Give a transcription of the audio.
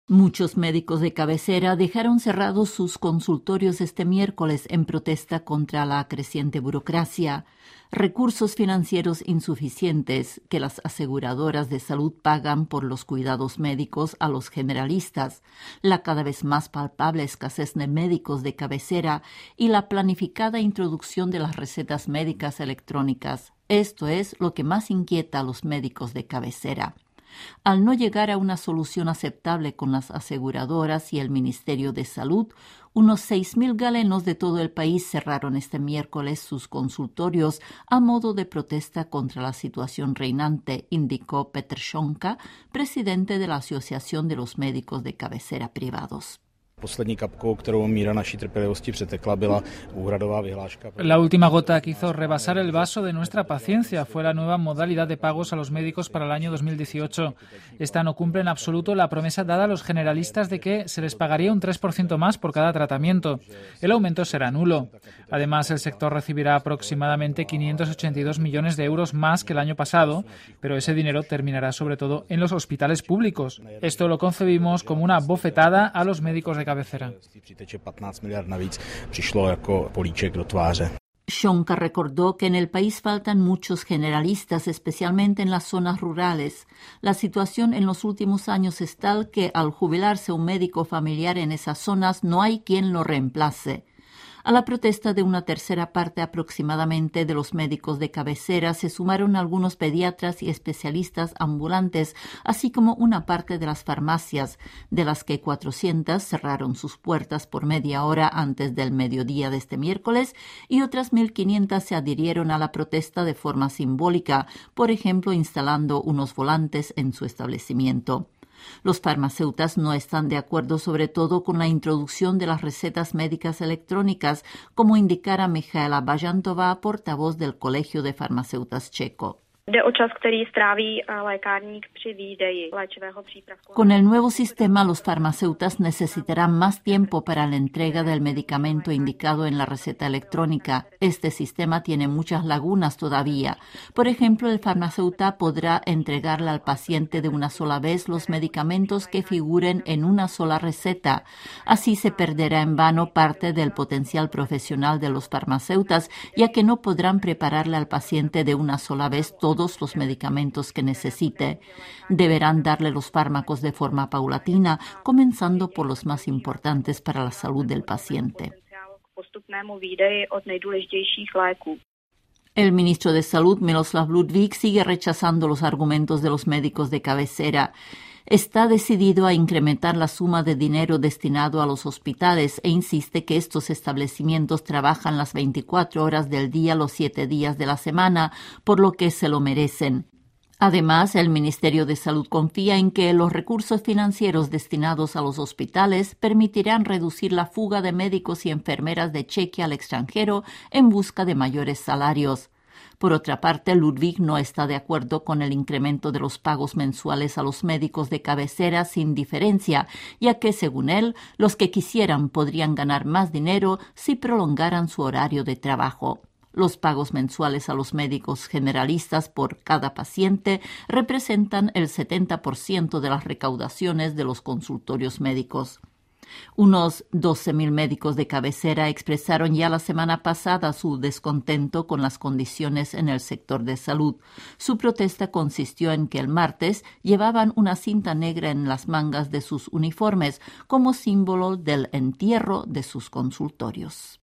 Muchos médicos de cabecera dejaron cerrados sus consultorios este miércoles en protesta contra la creciente burocracia, recursos financieros insuficientes que las aseguradoras de salud pagan por los cuidados médicos a los generalistas, la cada vez más palpable escasez de médicos de cabecera y la planificada introducción de las recetas médicas electrónicas. Esto es lo que más inquieta a los médicos de cabecera. Al no llegar a una solución aceptable con las aseguradoras y el Ministerio de Salud, unos 6.000 galenos de todo el país cerraron este miércoles sus consultorios a modo de protesta contra la situación reinante, indicó Petr Šonka, presidente de la Asociación de los Médicos de Cabecera Privados. La última gota que hizo rebasar el vaso de nuestra paciencia fue la nueva modalidad de pagos a los médicos para el año 2018. Esta no cumple en absoluto la promesa dada a los generalistas de que se les pagaría un 3% más por cada tratamiento. El aumento será nulo. Además, el sector recibirá aproximadamente 582 millones de euros más que el año pasado, pero ese dinero terminará sobre todo en los hospitales públicos. Esto lo concebimos como una bofetada a los médicos de cabecera. Šonka recordó que en el país faltan muchos generalistas, especialmente en las zonas rurales. La situación en los últimos años es tal que al jubilarse un médico familiar en esas zonas no hay quien lo reemplace. A la protesta de una tercera parte aproximadamente de los médicos de cabecera se sumaron algunos pediatras y especialistas ambulantes, así como una parte de las farmacias, de las que 400 cerraron sus puertas por media hora antes del mediodía de este miércoles y otras 1.500 se adhirieron a la protesta de forma simbólica, por ejemplo, instalando unos volantes en su establecimiento. Los farmacéutas no están de acuerdo sobre todo con la introducción de las recetas médicas electrónicas, como indicara Michaela Bajantová, portavoz del Colegio de Farmacéutas checo. Con el nuevo sistema, los farmacéutas necesitarán más tiempo para la entrega del medicamento indicado en la receta electrónica. Este sistema tiene muchas lagunas todavía. Por ejemplo, el farmacéutico podrá entregarle al paciente de una sola vez los medicamentos que figuren en una sola receta. Así se perderá en vano parte del potencial profesional de los farmacéutas, ya que no podrán prepararle al paciente de una sola vez todos los medicamentos que necesite. Deberán darle los fármacos de forma paulatina, comenzando por los más importantes para la salud del paciente. El ministro de Salud, Miloslav Ludvík, sigue rechazando los argumentos de los médicos de cabecera. Está decidido a incrementar la suma de dinero destinado a los hospitales e insiste que estos establecimientos trabajan las 24 horas del día, los 7 días de la semana, por lo que se lo merecen. Además, el Ministerio de Salud confía en que los recursos financieros destinados a los hospitales permitirán reducir la fuga de médicos y enfermeras de Chequia al extranjero en busca de mayores salarios. Por otra parte, Ludvík no está de acuerdo con el incremento de los pagos mensuales a los médicos de cabecera sin diferencia, ya que, según él, los que quisieran podrían ganar más dinero si prolongaran su horario de trabajo. Los pagos mensuales a los médicos generalistas por cada paciente representan el 70% de las recaudaciones de los consultorios médicos. Unos 12.000 médicos de cabecera expresaron ya la semana pasada su descontento con las condiciones en el sector de salud. Su protesta consistió en que el martes llevaban una cinta negra en las mangas de sus uniformes como símbolo del entierro de sus consultorios.